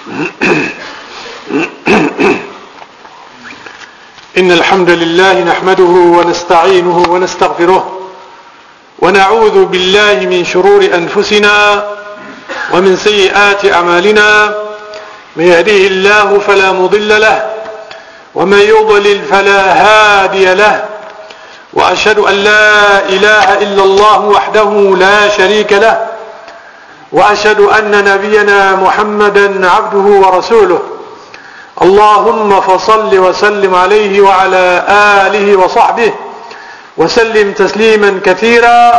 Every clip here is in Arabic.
إن الحمد لله نحمده ونستعينه ونستغفره ونعوذ بالله من شرور أنفسنا ومن سيئات أعمالنا. من يهديه الله فلا مضل له ومن يضلل فلا هادي له، وأشهد أن لا إله إلا الله وحده لا شريك له، وأشهد أن نبينا محمدا عبده ورسوله. اللهم فصل وسلم عليه وعلى آله وصحبه وسلم تسليما كثيرا.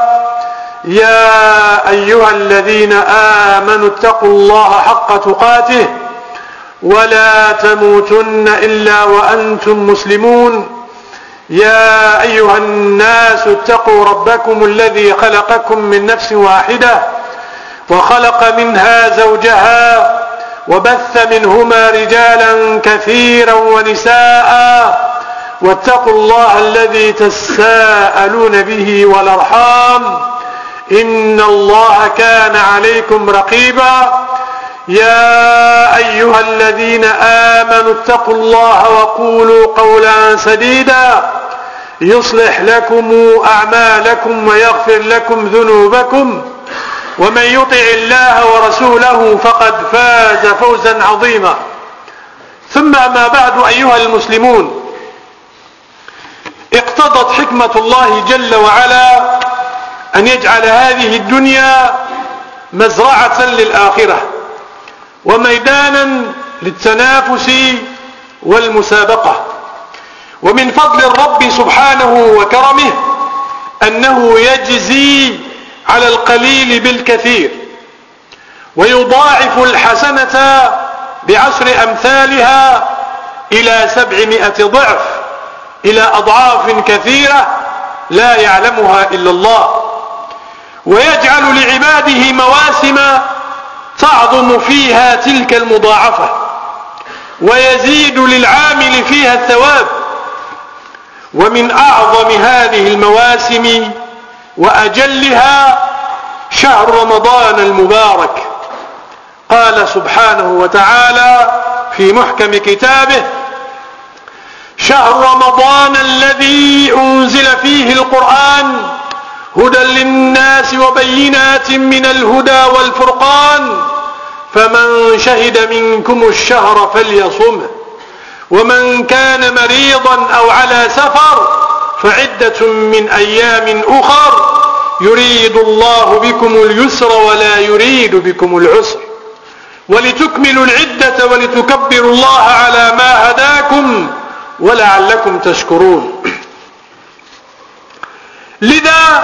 يا أيها الذين آمنوا اتقوا الله حق تقاته ولا تموتن إلا وأنتم مسلمون. يا أيها الناس اتقوا ربكم الذي خلقكم من نفس واحدة وخلق منها زوجها وبث منهما رجالا كثيرا ونساء، واتقوا الله الذي تساءلون به والأرحام إن الله كان عليكم رقيبا. يا أيها الذين آمنوا اتقوا الله وقولوا قولا سديدا يصلح لكم أعمالكم ويغفر لكم ذنوبكم، ومن يطع الله ورسوله فقد فاز فوزا عظيما. ثم أما بعد أيها المسلمون، اقتضت حكمة الله جل وعلا أن يجعل هذه الدنيا مزرعة للآخرة وميدانا للتنافس والمسابقة. ومن فضل الرب سبحانه وكرمه أنه يجزي على القليل بالكثير ويضاعف الحسنة ب10 أمثالها إلى 700 ضعف، إلى أضعاف كثيرة لا يعلمها إلا الله. ويجعل لعباده مواسم تعظم فيها تلك المضاعفة ويزيد للعامل فيها الثواب. ومن أعظم هذه المواسم وأجلها شهر رمضان المبارك. قال سبحانه وتعالى في محكم كتابه: شهر رمضان الذي أنزل فيه القرآن هدى للناس وبينات من الهدى والفرقان، فمن شهد منكم الشهر فليصمه، ومن كان مريضا أو على سفر فعدة من أيام أخر، يريد الله بكم اليسر ولا يريد بكم العسر، ولتكملوا العدة ولتكبروا الله على ما هداكم ولعلكم تشكرون. لذا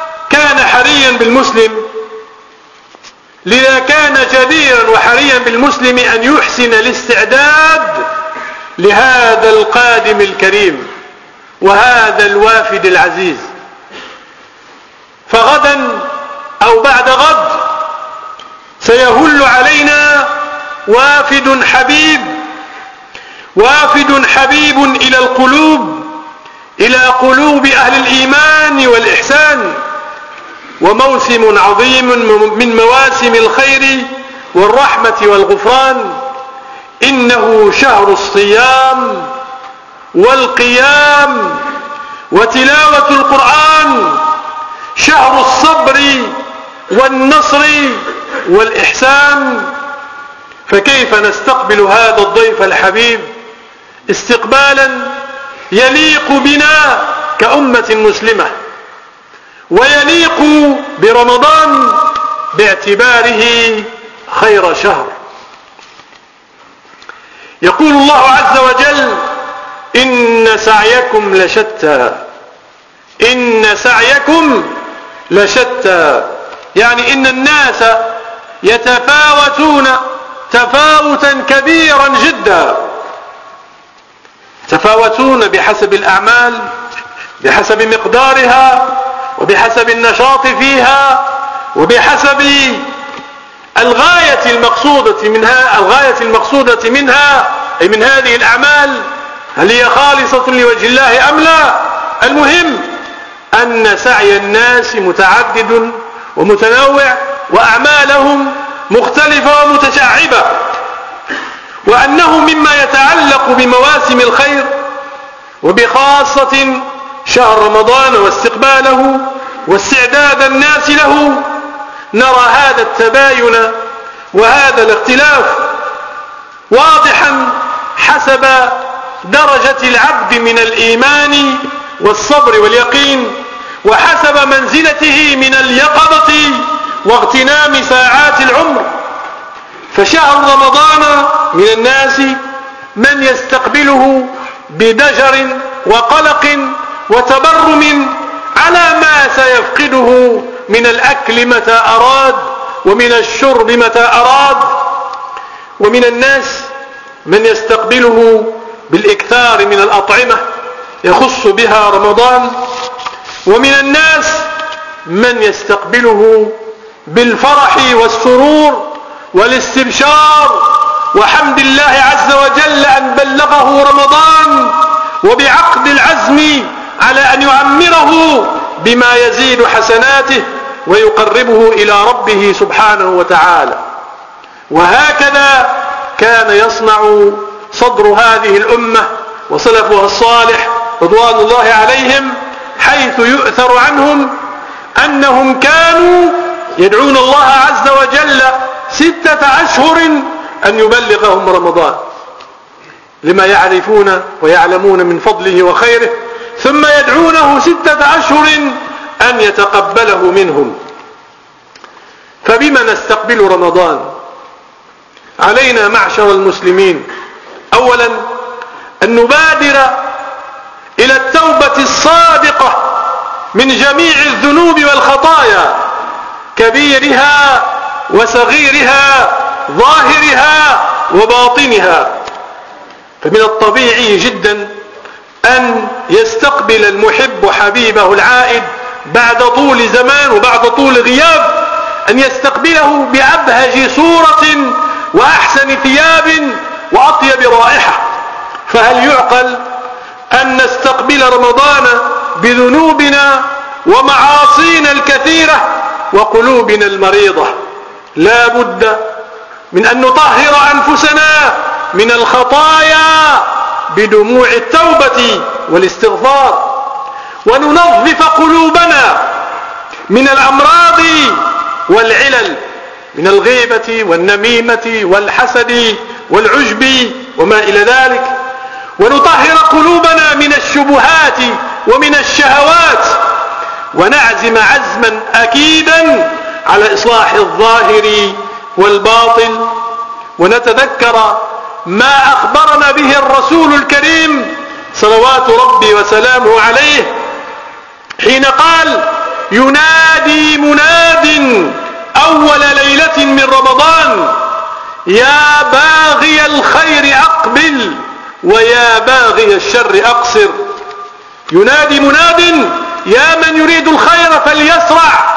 كان جديرا وحريا بالمسلم أن يحسن الاستعداد لهذا القادم الكريم وهذا الوافد العزيز. فغدا أو بعد غد سيهل علينا وافد حبيب إلى القلوب، إلى قلوب أهل الإيمان والإحسان، وموسم عظيم من مواسم الخير والرحمة والغفران. إنه شهر الصيام والقيام وتلاوة القرآن، شهر الصبر والنصر والإحسان. فكيف نستقبل هذا الضيف الحبيب استقبالا يليق بنا كأمة مسلمة ويليق برمضان باعتباره خير شهر؟ يقول الله عز وجل: إن سعيكم لشتى. إن سعيكم لشتى، يعني إن الناس يتفاوتون تفاوتا كبيرا جدا، يتفاوتون بحسب الأعمال، بحسب مقدارها، وبحسب النشاط فيها، وبحسب الغاية المقصودة منها أي من هذه الأعمال، هل هي خالصة لوجه الله أم لا؟ المهم أن سعي الناس متعدد ومتنوع وأعمالهم مختلفة ومتشعبة. وأنه مما يتعلق بمواسم الخير وبخاصة شهر رمضان واستقباله واستعداد الناس له، نرى هذا التباين وهذا الاختلاف واضحا حسب درجة العبد من الإيمان والصبر واليقين، وحسب منزلته من اليقظة واغتنام ساعات العمر. فشهر رمضان من الناس من يستقبله بدجر وقلق وتبرم على ما سيفقده من الأكل متى أراد ومن الشرب متى أراد، ومن الناس من يستقبله بالإكثار من الأطعمة يخص بها رمضان، ومن الناس من يستقبله بالفرح والسرور والاستبشار وحمد الله عز وجل أن بلغه رمضان، وبعقد العزم على أن يعمره بما يزيد حسناته ويقربه إلى ربه سبحانه وتعالى. وهكذا كان يصنع صدر هذه الأمة وسلفها الصالح رضوان الله عليهم، حيث يؤثر عنهم أنهم كانوا يدعون الله عز وجل 6 أشهر أن يبلغهم رمضان لما يعرفون ويعلمون من فضله وخيره، ثم يدعونه 6 أشهر أن يتقبله منهم. فبما نستقبل رمضان؟ علينا معشر المسلمين أولا أن نبادر إلى التوبة الصادقة من جميع الذنوب والخطايا، كبيرها وصغيرها، ظاهرها وباطنها. فمن الطبيعي جدا أن يستقبل المحب حبيبه العائد بعد طول زمان وبعد طول غياب، أن يستقبله بأبهج صورة وأحسن ثياب وأطيب رائحة. فهل يعقل أن نستقبل رمضان بذنوبنا ومعاصينا الكثيرة وقلوبنا المريضة؟ لا بد من أن نطهر أنفسنا من الخطايا بدموع التوبة والاستغفار، وننظف قلوبنا من الأمراض والعلل، من الغيبة والنميمة والحسد والعجب وما إلى ذلك، ونطهر قلوبنا من الشبهات ومن الشهوات، ونعزم عزما أكيدا على إصلاح الظاهر والباطن، ونتذكر ما أخبرنا به الرسول الكريم صلوات ربي وسلامه عليه حين قال: ينادي مناد أول ليلة من رمضان: يا باغي الخير أقبل ويا باغي الشر أقصر. ينادي مناد: يا من يريد الخير فليسرع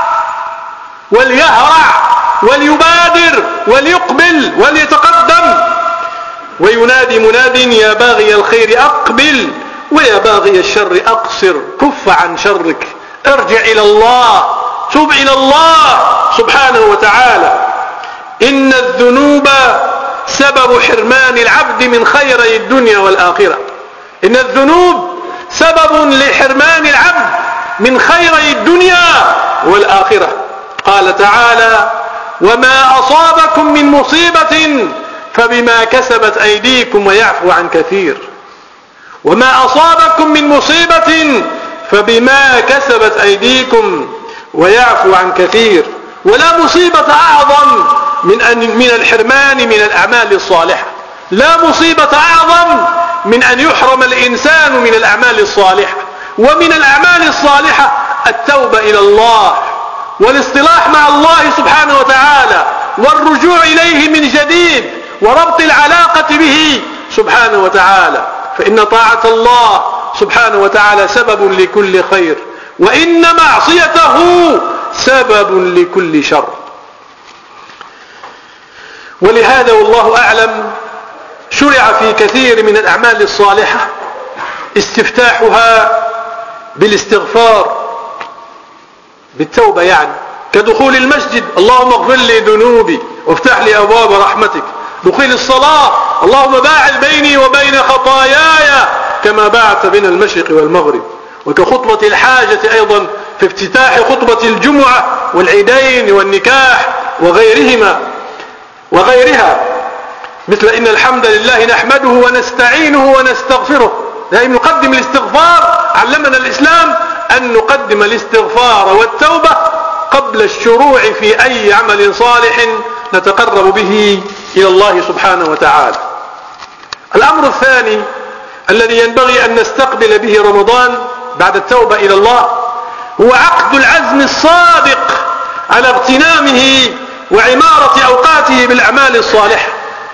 وليهرع وليبادر وليقبل وليتقدم. وينادي مناد: يا باغي الخير أقبل ويا باغي الشر أقصر. كف عن شرك، ارجع إلى الله، تب إلى الله سبحانه وتعالى. إن الذنوب سبب حرمان العبد من خيري الدنيا والآخرة. إن الذنوب سبب لحرمان العبد من خيري الدنيا والآخرة. قال تعالى: وما أصابكم من مصيبة فبما كسبت أيديكم ويعفو عن كثير. وما أصابكم من مصيبة فبما كسبت أيديكم ويعفو عن كثير. ولا مصيبة أعظم من الحرمان من الأعمال الصالحة. لا مصيبة أعظم من أن يحرم الإنسان من الأعمال الصالحة. ومن الأعمال الصالحة التوبة إلى الله والاصطلاح مع الله سبحانه وتعالى والرجوع إليه من جديد وربط العلاقة به سبحانه وتعالى. فإن طاعة الله سبحانه وتعالى سبب لكل خير، وإن معصيته سبب لكل شر. ولهذا والله أعلم شرع في كثير من الأعمال الصالحة استفتاحها بالاستغفار، بالتوبة يعني، كدخول المسجد: اللهم اغفر لي ذنوبي وافتح لي أبواب رحمتك. دخول الصلاة: اللهم باعد بيني وبين خطاياي كما باعدت بين المشرق والمغرب. وكخطبة الحاجة أيضا في افتتاح خطبة الجمعة والعيدين والنكاح وغيرها، مثل إن الحمد لله نحمده ونستعينه ونستغفره. دائما نقدم الاستغفار. علمنا الإسلام أن نقدم الاستغفار والتوبة قبل الشروع في أي عمل صالح نتقرب به إلى الله سبحانه وتعالى. الأمر الثاني الذي ينبغي أن نستقبل به رمضان بعد التوبة إلى الله هو عقد العزم الصادق على اغتنامه وعمارة أوقاته بالأعمال الصالحة.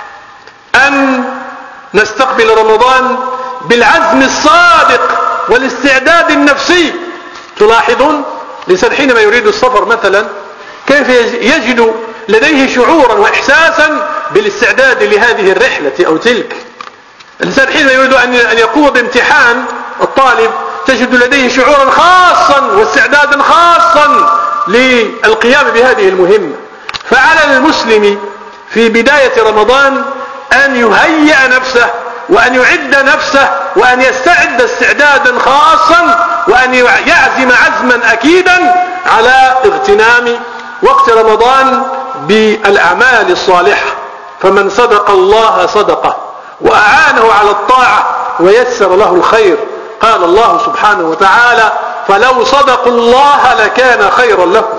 أن نستقبل رمضان بالعزم الصادق والاستعداد النفسي. تلاحظون الإنسان حينما يريد السفر مثلا كيف يجد لديه شعورا وإحساسا بالاستعداد لهذه الرحلة أو تلك. الإنسان حينما يريد أن يقوم بامتحان الطالب تجد لديه شعورا خاصا واستعدادا خاصا للقيام بهذه المهمة. فعلى المسلم في بداية رمضان أن يهيئ نفسه وأن يعد نفسه وأن يستعد استعدادا خاصا وأن يعزم عزما أكيدا على اغتنام وقت رمضان بالأعمال الصالحة. فمن صدق الله صدقه وأعانه على الطاعة ويسر له الخير. قال الله سبحانه وتعالى فلو صدقوا الله لكان خيرا لهم.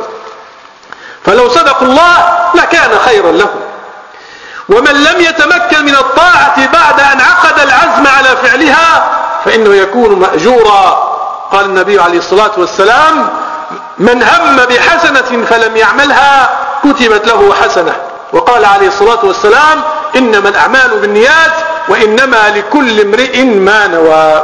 فلو صدقوا الله لكان خيرا لهم. ومن لم يتمكن من الطاعة بعد أن عقد العزم على فعلها فإنه يكون مأجورا. قال النبي عليه الصلاة والسلام من هم بحسنة فلم يعملها كتبت له حسنة. وقال عليه الصلاة والسلام إنما الأعمال بالنيات وإنما لكل امرئ ما نوى.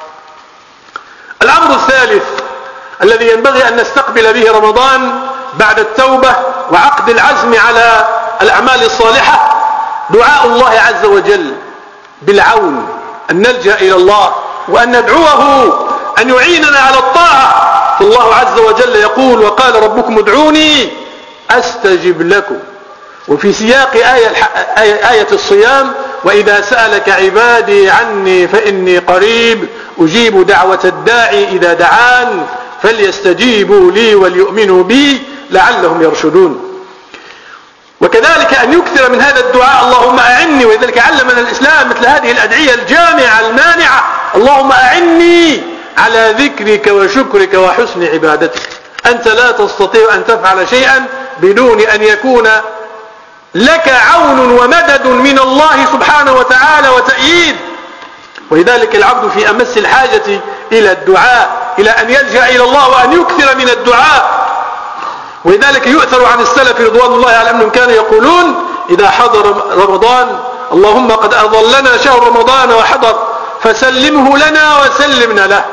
الأمر الثالث الذي ينبغي أن نستقبل به رمضان بعد التوبة وعقد العزم على الأعمال الصالحة دعاء الله عز وجل بالعون. أن نلجأ إلى الله وأن ندعوه أن يعيننا على الطاعة. فالله عز وجل يقول وقال ربكم ادعوني أستجب لكم. وفي سياق آية الصيام وإذا سألك عبادي عني فإني قريب أجيب دعوة الداعي إذا دعان فليستجيبوا لي وليؤمنوا بي لعلهم يرشدون. وكذلك أن يكثر من هذا الدعاء اللهم أعني. ولذلك علمنا الإسلام مثل هذه الأدعية الجامعة المانعة اللهم أعني على ذكرك وشكرك وحسن عبادتك. أنت لا تستطيع أن تفعل شيئا بدون أن يكون لك عون ومدد من الله سبحانه وتعالى وتأييد. ولذلك العبد في أمس الحاجة إلى الدعاء إلى أن يلجأ إلى الله وأن يكثر من الدعاء. ولذلك يؤثر عن السلف رضوان الله على أنهم كانوا يقولون إذا حضر رمضان اللهم قد أظلنا شهر رمضان وحضر فسلمه لنا وسلمنا له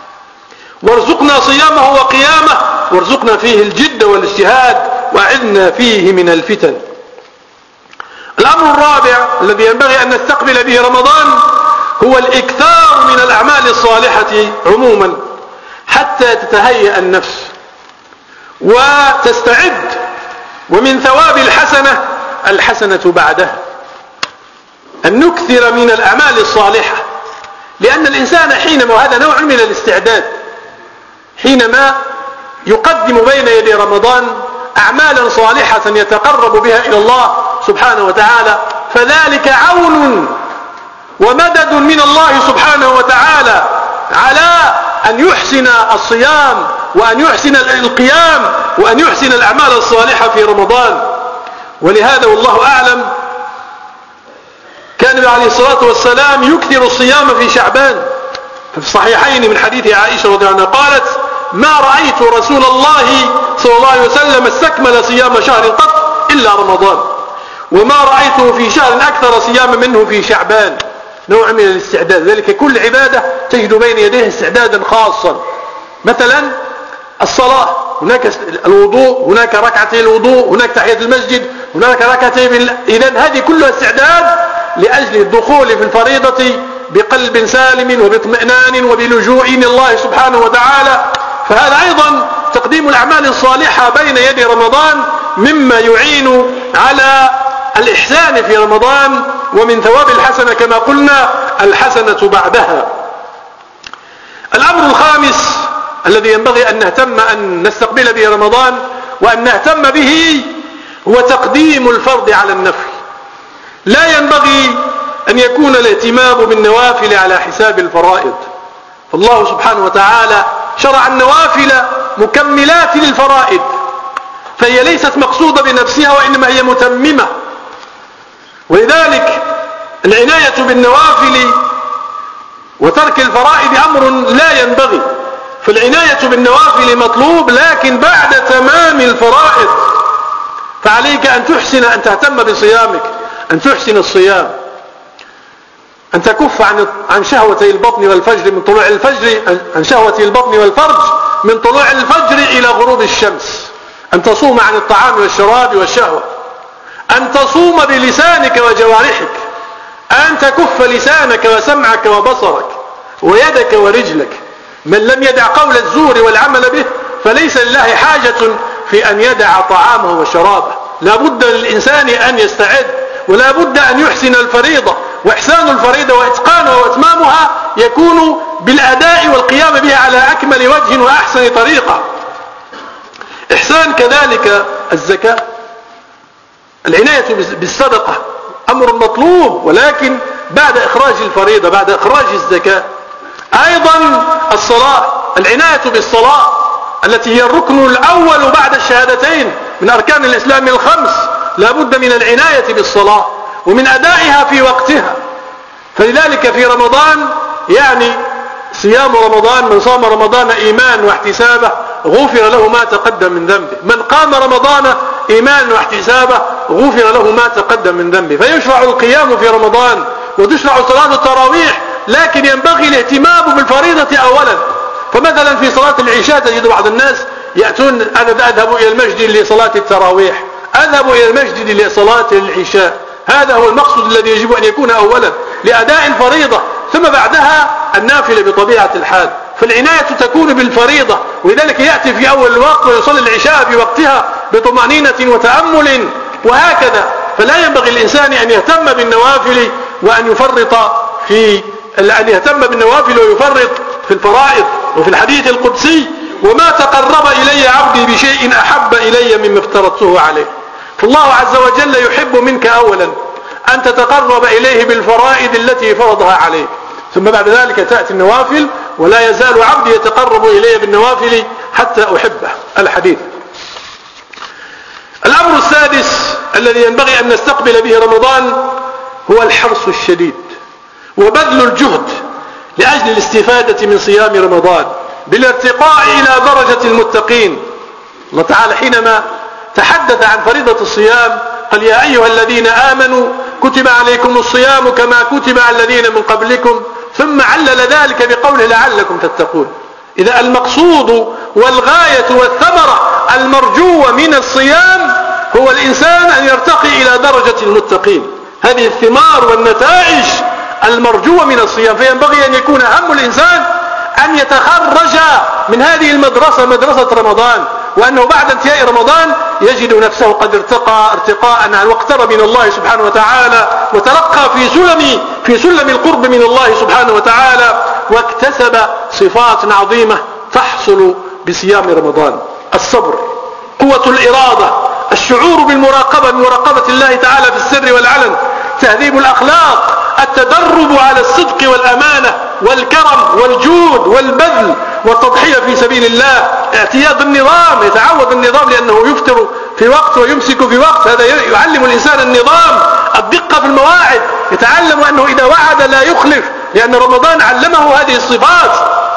وارزقنا صيامه وقيامه وارزقنا فيه الجد والاجتهاد وأعذنا فيه من الفتن. الأمر الرابع الذي ينبغي أن نستقبل به رمضان هو الإكثار من الأعمال الصالحة عموما حتى تتهيأ النفس وتستعد. ومن ثواب الحسنة بعدها أن نكثر من الأعمال الصالحة. لأن الإنسان حينما وهذا نوع من الاستعداد حينما يقدم بين يدي رمضان أعمالا صالحة يتقرب بها إلى الله سبحانه وتعالى فذلك عون ومدد من الله سبحانه وتعالى على أن يحسن الصيام وأن يحسن القيام وأن يحسن الأعمال الصالحة في رمضان. ولهذا والله أعلم كان النبي عليه الصلاة والسلام يكثر الصيام في شعبان. في الصحيحين من حديث عائشة رضي الله عنها قالت ما رأيت رسول الله صلى الله عليه وسلم استكمل صيام شهر قط إلا رمضان وما رأيته في شهر أكثر صياما منه في شعبان. نوع من الاستعداد. ذلك كل عبادة تجد بين يديه استعدادا خاصا. مثلا الصلاة هناك الوضوء هناك ركعتي الوضوء هناك تحية المسجد هناك ركعتي. إذن هذه كلها استعداد لأجل الدخول في الفريضة بقلب سالم وباطمئنان وبلجوء إلى الله سبحانه وتعالى. فهذا أيضا تقديم الأعمال الصالحة بين يدي رمضان مما يعين على الإحسان في رمضان ومن ثواب الحسنة كما قلنا الحسنة بعدها. الأمر الخامس الذي ينبغي أن نهتم أن نستقبل به رمضان وأن نهتم به هو تقديم الفرض على النفل. لا ينبغي أن يكون الاهتمام بالنوافل على حساب الفرائض، فالله سبحانه وتعالى شرع النوافل مكملات للفرائض، فهي ليست مقصودة بنفسها وإنما هي متممة. ولذلك العناية بالنوافل وترك الفرائض أمر لا ينبغي، فالعناية بالنوافل مطلوب لكن بعد تمام الفرائض. فعليك أن تحسن، أن تهتم بصيامك، أن تحسن الصيام، أن تكف عن شهوتي البطن والفجر من طلوع الفجر، عن شهوتي البطن والفرج من طلوع الفجر إلى غروب الشمس، أن تصوم عن الطعام والشراب والشهوة، أن تصوم بلسانك وجوارحك، أن تكف لسانك وسمعك وبصرك ويدك ورجلك. من لم يدع قول الزور والعمل به فليس لله حاجة في أن يدع طعامه وشرابه. لا بد للإنسان أن يستعد، ولا بد أن يحسن الفريضة، وإحسان الفريضة وإتقانها وإتمامها يكون بالأداء والقيام بها على أكمل وجه وأحسن طريقة. إحسان كذلك الزكاة، العناية بالصدقة أمر مطلوب، ولكن بعد إخراج الفريضة، بعد إخراج الزكاة. أيضا الصلاة، العناية بالصلاة التي هي الركن الأول بعد الشهادتين من أركان الإسلام الخمس، لا بد من العناية بالصلاة ومن أدائها في وقتها. فلذلك في رمضان يعني صيام رمضان، من صام رمضان إيمان واحتسابه غفر له ما تقدم من ذنبه، من قام رمضان إيمان واحتسابه غفر له ما تقدم من ذنبه. فيشرع القيام في رمضان وتشرع صلاة التراويح، لكن ينبغي الاهتمام بالفريضة أولا. فمثلا في صلاة العشاء تجد بعض الناس يأتون، أنا أذهب إلى المسجد لصلاة التراويح، أذهب إلى المسجد لصلاة العشاء. هذا هو المقصود الذي يجب أن يكون أولا لأداء الفريضة، ثم بعدها النافلة بطبيعة الحال. فالعناية تكون بالفريضة، ولذلك يأتي في أول الوقت ويصلي العشاء في وقتها بطمأنينة وتأمل، وهكذا. فلا ينبغي الإنسان أن يهتم بالنوافل وأن يفرط في أن يهتم بالنوافل ويفرط في الفرائض. وفي الحديث القدسي: وما تقرب إلي عبدي بشيء أحب إلي مما افترضته عليه. فالله عز وجل يحب منك أولا أن تتقرب إليه بالفرائض التي فرضها عليك، ثم بعد ذلك تأتي النوافل. ولا يزال عبدي يتقرب إلي بالنوافل حتى أحبه. الحديث. الأمر السادس الذي ينبغي أن نستقبل به رمضان هو الحرص الشديد وبذل الجهد لأجل الاستفادة من صيام رمضان بالارتقاء إلى درجة المتقين. الله تعالى حينما تحدث عن فريضة الصيام قال: يا أيها الذين آمنوا كتب عليكم الصيام كما كتب على الذين من قبلكم، ثم علل ذلك بقوله: لعلكم تتقون. إذا المقصود والغاية والثمرة المرجوة من الصيام هو الإنسان أن يرتقي إلى درجة المتقين. هذه الثمار والنتائج المرجوة من الصيام. فينبغي أن يكون هم الإنسان أن يتخرج من هذه المدرسة، مدرسة رمضان، وأنه بعد انتهاء رمضان يجد نفسه قد ارتقاء واقترب من الله سبحانه وتعالى، وترقى في سلم القرب من الله سبحانه وتعالى، واكتسب صفات عظيمة تحصل بصيام رمضان: الصبر، قوة الإرادة، الشعور بمراقبة الله تعالى في السر والعلن، تهذيب الأخلاق، التدرب على الصدق والأمانة والكرم والجود والبذل والتضحية في سبيل الله، اعتياد النظام، يتعود النظام لأنه يفطر في وقت ويمسك في وقت. هذا يعلم الإنسان النظام، الدقة في المواعيد، يتعلم أنه إذا وعد لا يخلف، لأن رمضان علمه هذه الصفات.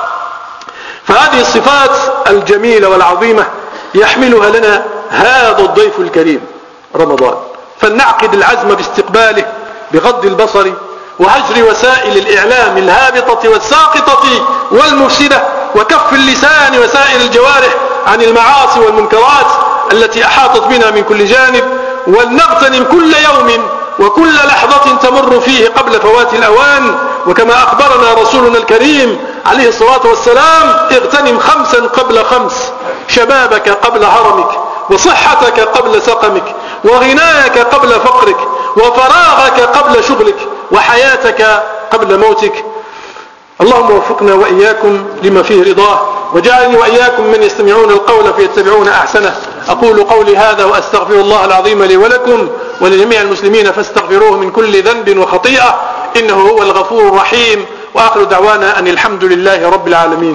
فهذه الصفات الجميلة والعظيمة يحملها لنا هذا الضيف الكريم رمضان. فلنعقد العزم باستقباله بغض البصر وهجر وسائل الإعلام الهابطة والساقطة والمفسدة، وكف اللسان وسائر الجوارح عن المعاصي والمنكرات التي أحاطت بنا من كل جانب. ولنغتنم كل يوم وكل لحظة تمر فيه قبل فوات الأوان، وكما أخبرنا رسولنا الكريم عليه الصلاة والسلام: اغتنم 5 قبل 5، شبابك قبل هرمك، وصحتك قبل سقمك، وغناك قبل فقرك، وفراغك قبل شغلك، وحياتك قبل موتك. اللهم وفقنا وإياكم لما فيه رضاه، وجعلني وإياكم من يستمعون القول فيتبعون أحسنه. أقول قولي هذا وأستغفر الله العظيم لي ولكم ولجميع المسلمين فاستغفروه من كل ذنب وخطيئة إنه هو الغفور الرحيم. وآخر دعوانا أن الحمد لله رب العالمين.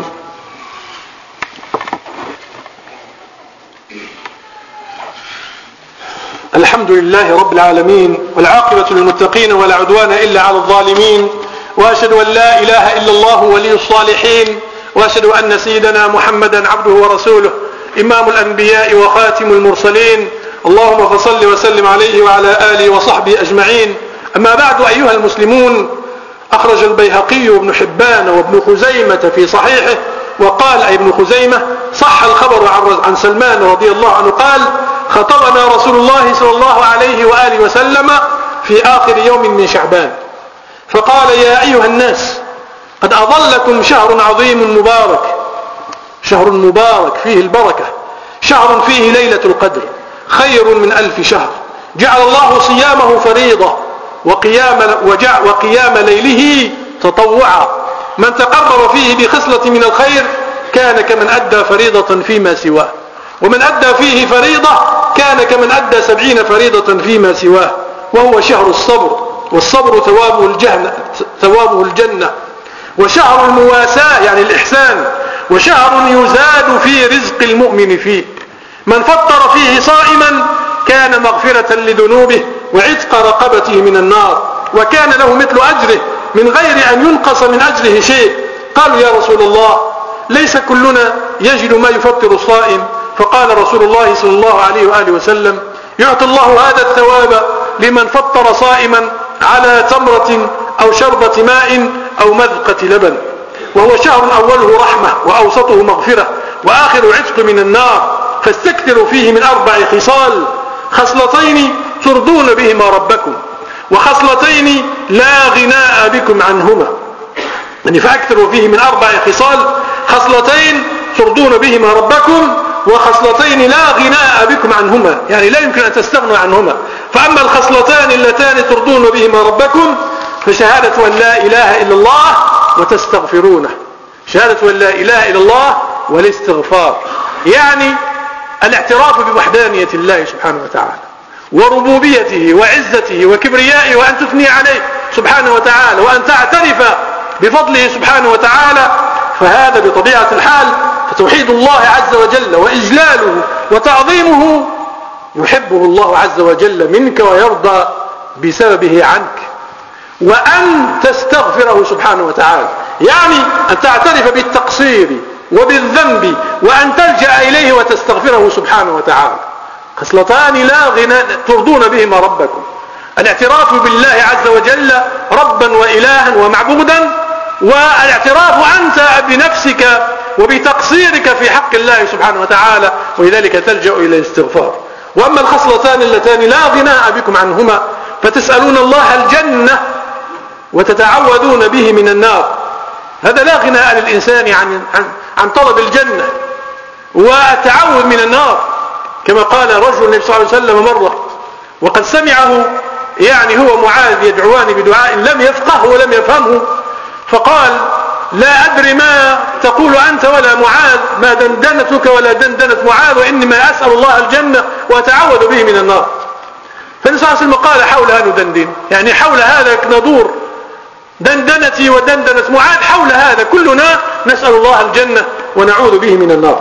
الحمد لله رب العالمين، والعاقبة للمتقين ولا عدوان إلا على الظالمين، وأشهد أن لا إله إلا الله ولي الصالحين، وأشهد أن سيدنا محمدا عبده ورسوله إمام الأنبياء وخاتم المرسلين. اللهم فصل وسلم عليه وعلى آله وصحبه أجمعين. أما بعد أيها المسلمون، أخرج البيهقي وابن حبان وابن خزيمة في صحيحه، وقال أي ابن خزيمة صح الخبر عن سلمان رضي الله عنه قال: خطبنا رسول الله صلى الله عليه وآله وسلم في آخر يوم من شعبان فقال: يا أيها الناس، قد أظلكم شهر عظيم مبارك، شهر مبارك فيه البركة، شهر فيه ليلة القدر، خير من 1000 شهر، جعل الله صيامه فريضة وقيام ليله تطوعا، من تقرب فيه بخصلة من الخير كان كمن أدى فريضة فيما سواه، ومن أدى فيه فريضة كان كمن أدى 70 فريضة فيما سواه. وهو شهر الصبر، والصبر ثوابه الجنة، وشهر المواساة يعني الإحسان، وشهر يزاد في رزق المؤمن فيه. من فطر فيه صائما كان مغفرة لذنوبه وعتق رقبته من النار، وكان له مثل أجره من غير أن ينقص من أجره شيء. قالوا: يا رسول الله، ليس كلنا يجد ما يفطر الصائم؟ فقال رسول الله صلى الله عليه وآله وسلم: يعطي الله هذا الثواب لمن فطر صائما على تمرة أو شربة ماء أو مذقة لبن. وهو شهر أوله رحمة، وأوسطه مغفرة، وآخر عتق من النار. فاستكثروا فيه من 4 خصال: خصلتين ترضون بهما ربكم، وخصلتين لا غناء بكم عنهما. يعني فأكثروا فيه من 4 خصال: خصلتين ترضون بهما ربكم، وخصلتين لا غناء بكم عنهما، يعني لا يمكن أن تستغنوا عنهما. فأما الخصلتان اللتان ترضون بهما ربكم فشهادة أن لا إله إلا الله وتستغفرونه، شهادة أن لا إله إلا الله والاستغفار، يعني الاعتراف بوحدانية الله سبحانه وتعالى وربوبيته وعزته وكبريائه، وأن تثني عليه سبحانه وتعالى، وأن تعترف بفضله سبحانه وتعالى. فهذا بطبيعة الحال فتوحيد الله عز وجل وإجلاله وتعظيمه يحبه الله عز وجل منك ويرضى بسببه عنك. وأن تستغفره سبحانه وتعالى، يعني أن تعترف بالتقصير وبالذنب، وأن تلجأ إليه وتستغفره سبحانه وتعالى. خصلتان لا غنى ترضون بهما ربكم: الاعتراف بالله عز وجل ربا وإلها ومعبودا، والاعتراف أنت بنفسك وبتقصيرك في حق الله سبحانه وتعالى، ولذلك تلجأ إلى الاستغفار. وأما الخصلتان اللتان لا غناء بكم عنهما فتسألون الله الجنة وتتعوذون به من النار. هذا لا غناء للإنسان عن طلب الجنة والتعوذ من النار، كما قال رجل النبي صلى الله عليه وسلم مرة وقد سمعه يعني هو معاذ يدعوان بدعاء لم يفقهه ولم يفهمه، فقال: لا أدري ما تقول أنت ولا معاذ، ما دندنتك ولا دندنت معاذ، وإنما أسأل الله الجنة وأتعوذ به من النار. فالنبي صلى الله عليه وسلم قال: حولها ندندن، يعني حول هذا ندور، دندنتي ودندنة معاذ، حول هذا كلنا نسأل الله الجنة ونعوذ به من النار.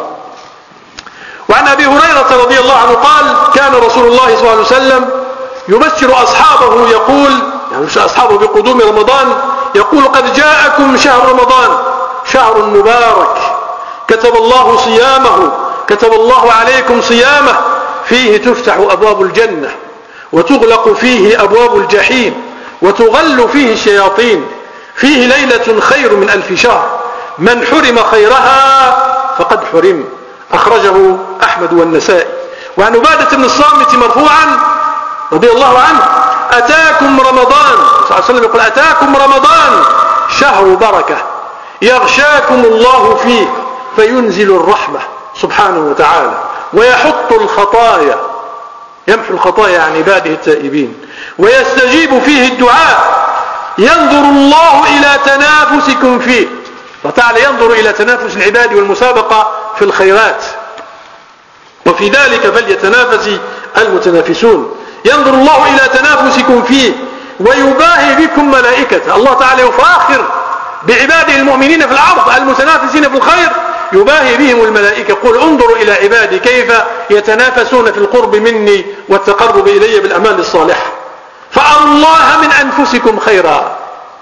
وعن أبي هريرة رضي الله عنه قال: كان رسول الله صلى الله عليه وسلم يبشر أصحابه يقول، يعني مش أصحابه بقدوم رمضان، يقول: قد جاءكم شهر رمضان، شهر مبارك، كتب الله صيامه، كتب الله عليكم صيامه، فيه تفتح أبواب الجنة وتغلق فيه أبواب الجحيم وتغل فيه الشياطين، فيه ليلة خير من 1000 شهر، من حرم خيرها فقد حرم. أخرجه أحمد والنسائي. وعن عبادة بن الصامت مرفوعا رضي الله عنه: أتاكم رمضان، صلى الله عليه وسلم يقول: أتاكم رمضان شهر بركة، يغشاكم الله فيه فينزل الرحمة سبحانه وتعالى، ويحط الخطايا يمحو الخطايا عن عباده التائبين ويستجيب فيه الدعاء. ينظر الله إلى تنافسكم فيه، وتعالى ينظر إلى تنافس العباد والمسابقة في الخيرات، وفي ذلك فليتنافس المتنافسون. ينظر الله إلى تنافسكم فيه ويباهي بكم ملائكته. الله تعالى يفاخر بعباده المؤمنين في العرض المتنافسين في الخير، يباهي بهم الملائكة. قل انظروا إلى عبادي كيف يتنافسون في القرب مني والتقرب إلي بالأعمال الصالحة، فأروا الله من أنفسكم خيرا،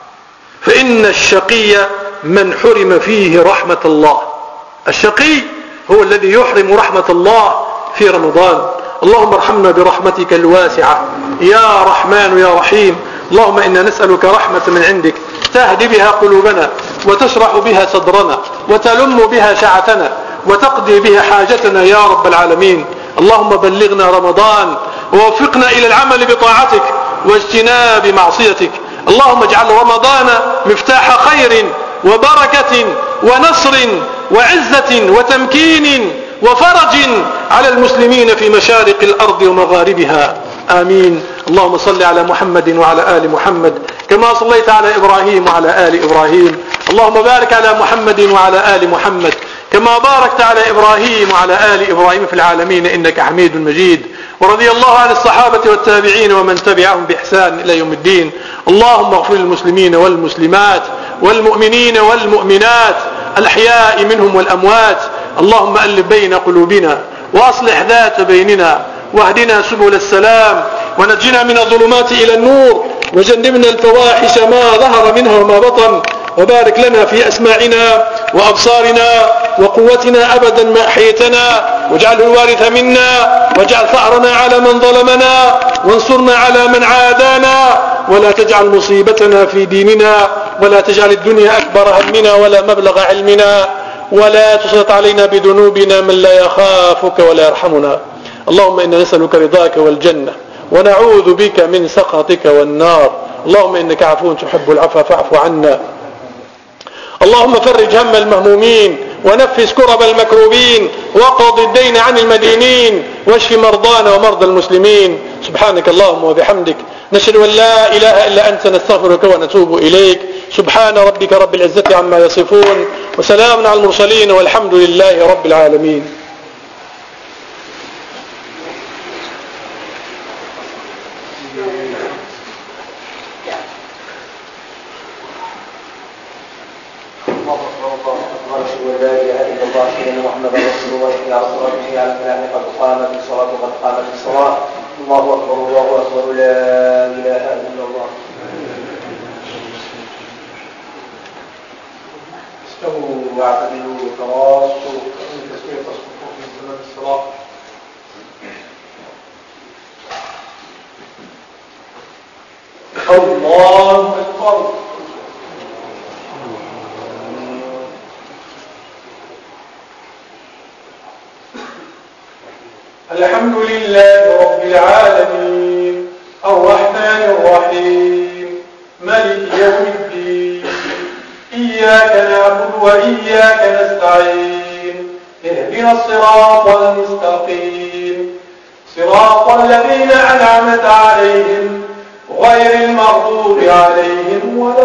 فإن الشقي من حرم فيه رحمة الله. الشقي هو الذي يحرم رحمة الله في رمضان. اللهم ارحمنا برحمتك الواسعة يا رحمن يا رحيم. اللهم إنا نسألك رحمة من عندك تهدي بها قلوبنا وتشرح بها صدرنا وتلم بها شعتنا وتقضي بها حاجتنا يا رب العالمين. اللهم بلغنا رمضان ووفقنا إلى العمل بطاعتك واجتناب معصيتك. اللهم اجعل رمضان مفتاح خير وبركة ونصر وعزة وتمكين وفرج على المسلمين في مشارق الأرض ومغاربها، آمين. اللهم صل على محمد وعلى آل محمد كما صليت على إبراهيم وعلى آل إبراهيم. اللهم بارك على محمد وعلى آل محمد كما باركت على إبراهيم وعلى آل إبراهيم في العالمين إنك حميد مجيد. ورضي الله عن الصحابة والتابعين ومن تبعهم بإحسان إلى يوم الدين. اللهم اغفر للمسلمين والمسلمات والمؤمنين والمؤمنات الأحياء منهم والأموات. اللهم ألف بين قلوبنا وأصلح ذات بيننا واهدنا سبل السلام ونجنا من الظلمات إلى النور وجنبنا الفواحش ما ظهر منها وما بطن. وبارك لنا في أسماعنا وأبصارنا وقوتنا أبدا ما أحيتنا، واجعله الوارث منا، واجعل ثأرنا على من ظلمنا، وانصرنا على من عادانا، ولا تجعل مصيبتنا في ديننا، ولا تجعل الدنيا أكبر همنا ولا مبلغ علمنا، ولا تسلط علينا بذنوبنا من لا يخافك ولا يرحمنا. اللهم إنا نسألك رضاك والجنة ونعوذ بك من سخطك والنار. اللهم إنك عفو تحب العفو فاعف عنا. اللهم فرج هم المهمومين ونفس كرب المكروبين وقض الدين عن المدينين واشف مرضانا ومرضى المسلمين. سبحانك اللهم وبحمدك نشهد أن لا إله إلا أنت نستغفرك ونتوب إليك. سبحان ربك رب العزة عما يصفون وسلام على المرسلين والحمد لله رب العالمين. الله أكبر الله أكبر لا إله إلا الله. استووا واعتدلوا وتراصوا فإن تسوية الصفوف من سنن الصلاة. الله أكبر. الحمد لله رب العالمين الرحمن الرحيم مالك يوم الدين إياك نعبد وإياك نستعين اهدنا الصراط المستقيم صراط الذين أنعمت عليهم غير المغضوب عليهم ولا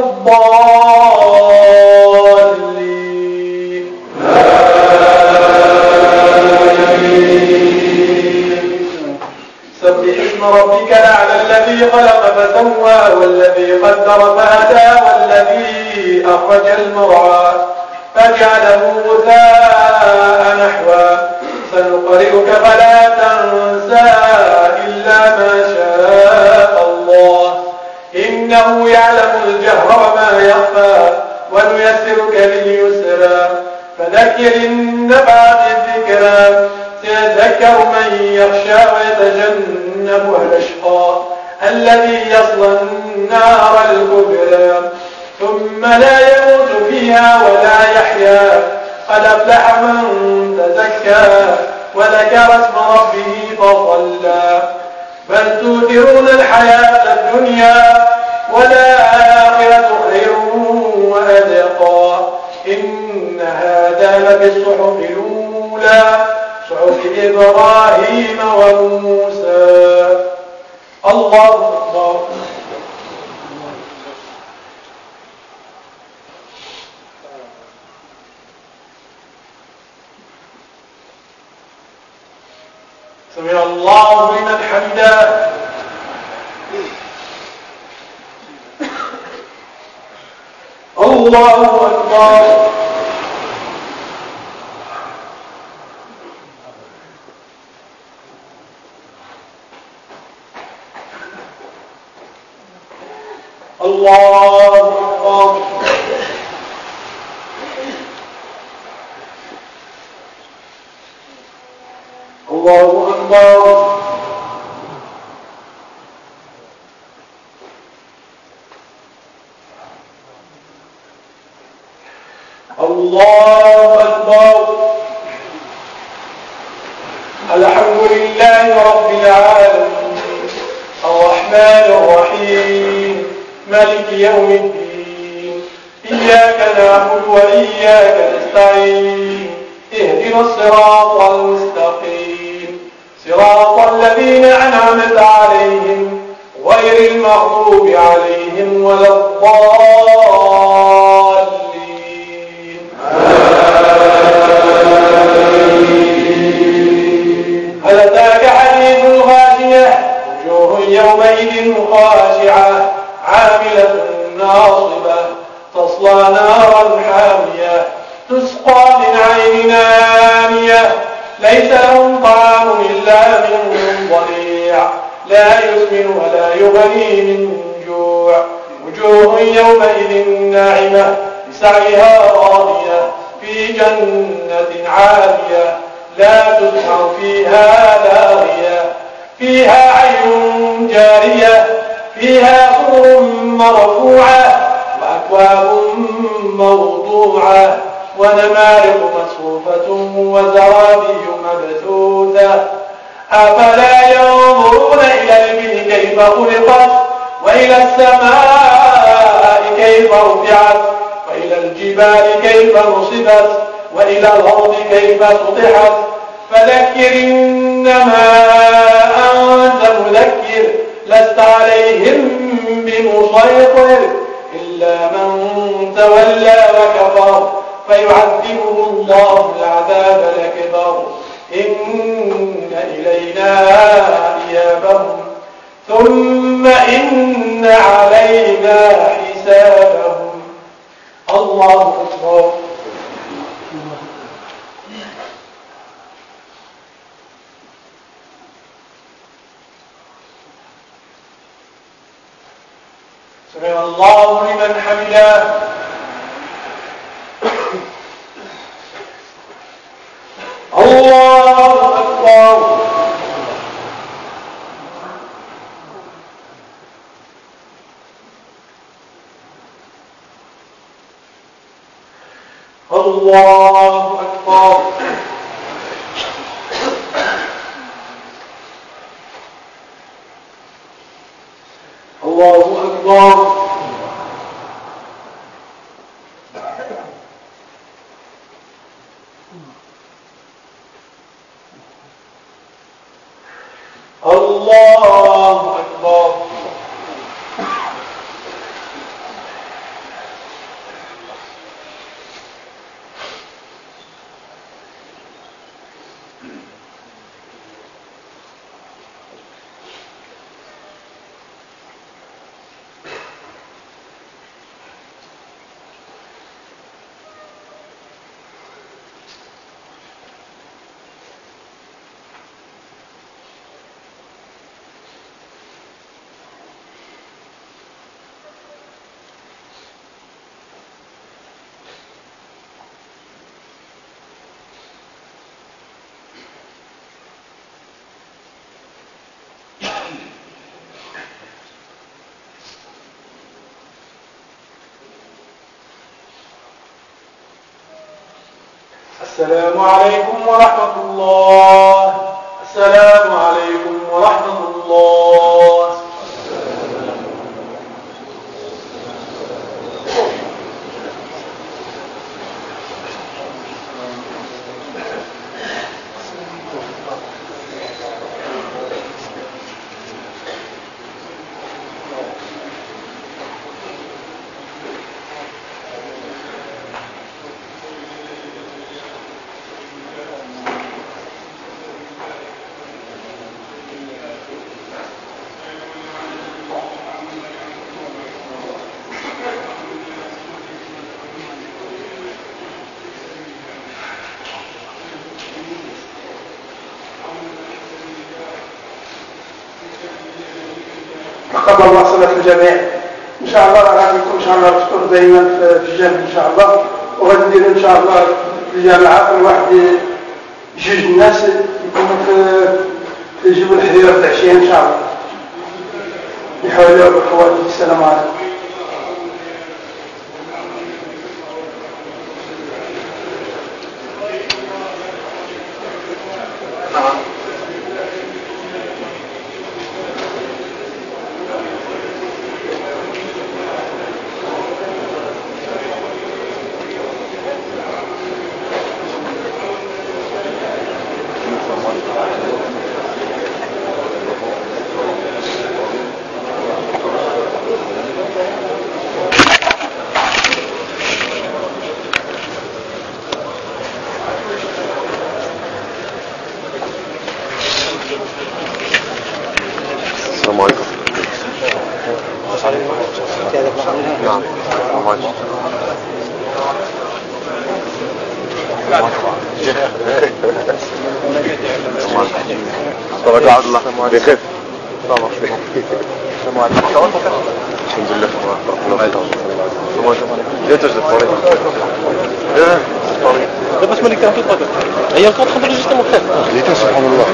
الضالين. سبح اسم ربك الأعلى الذي خلق فسوى والذي قدر فهدى والذي أخرج المرعى فجعله غثاء نحوا سنقرئك فلا تنسى إلا ما شاء الله إنه يعلم الجهر وما يخفى ونيسرك لليسرى فذكر إن نفعت الذكرى سيذكر من يخشى ويتجنبها الأشقى الذي يصلى النار الكبرى ثم لا يموت فيها ولا يحيا قد أفلح من تزكى وذكر اسم ربه فصلى بل تؤثرون الحياة الدنيا والآخرة خير وأبقى إن هذا لفي الصحف الأولى صحف إبراهيم وموسى الفلاح. الله أكبر. سمع الله لمن حمده. الله أكبر. الله أكبر. الله أكبر. الله أكبر. الحمد لله رب العالمين الرحمن الرحيم مالك يوم الدين إياك نعبد وإياك نستعين اهدنا الصراط المستقيم صراط الذين أنعمت عليهم غير المغضوب عليهم ولا الضالين. هل أتاك حديث الغاشية وجوه يومئذ خاشعة عاملة ناصبة تصلى نارا حامية تسقى من عين آنية ليس لهم طعام إلا من ضريع لا يسمن ولا يغني من جوع وجوه يومئذ ناعمة لسعيها راضية في جنة عالية لا تسمع فيها لاغية فيها عين جارية فيها سرر مرفوعة وأكواب موضوعة ونمارق مصفوفة وزرابي مبثوثة أفلا ينظرون إلى الإبل كيف خلقت وإلى السماء كيف رفعت وإلى الجبال كيف نصبت وإلى الأرض كيف سطحت فذكر إنما أنت مذكر لست عليهم بمسيطر إلا من تولى وكفر فيعذبه الله العذاب الأكبر إن إلينا إيابهم ثم إن علينا حسابهم. الله أكبر. سمع الله لمن حمده. الله أكبر. الله أكبر. الله أكبر. الله أكبر. السلام عليكم ورحمة الله. السلام عليكم ورحمة الله. مواصلة الجميع ان شاء الله. غادي يكون ان شاء الله الفطور دائما في الجامع ان شاء الله، وغادي ندير ان شاء الله في الجامعه كل واحد جوج الناس يكونوا في جبل الحريره في العشيه ان شاء الله. بحول وبقوة. السلام عليكم. السلام عليكم. نعم. طبعا الله بخير. الحمد لله. بس ملي كان في الطريق هي الكود خبر جسمه مختلف. سبحان الله.